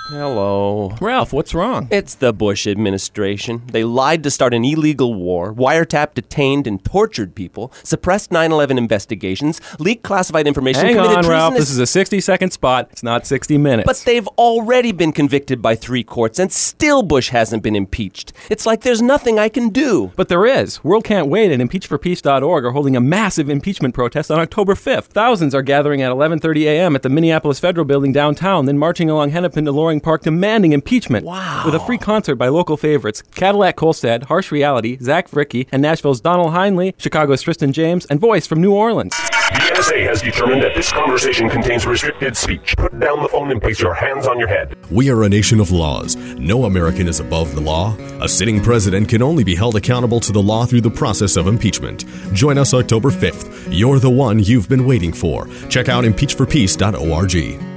Hello. Ralph, what's wrong? It's the Bush administration. They lied to start an illegal war, wiretapped, detained, and tortured people, suppressed 9/11 investigations, leaked classified information, Hang committed on, Ralph. treasonous... This is a 60-second spot. It's not 60 minutes. But they've already been convicted by 3 courts, and still Bush hasn't been impeached. It's like there's nothing I can do. But there is. World Can't Wait and ImpeachForPeace.org are holding a massive impeachment protest on October 5th. Thousands are gathering at 11:30 a.m. at the Minneapolis Federal Building downtown, then marching along Hennepin to Loring Park demanding impeachment. Wow. With a free concert by local favorites Cadillac Kolstad, Harsh Reality, Zach Fricky, and Nashville's Donald Heinley, Chicago's Tristan James, and Voice from New Orleans. The NSA has determined that this conversation contains restricted speech. Put down the phone and place your hands on your head. We are a nation of laws. No American is above the law. A sitting president can only be held accountable to the law through the process of impeachment. Join us October 5th. You're the one you've been waiting for. Check out impeachforpeace.org.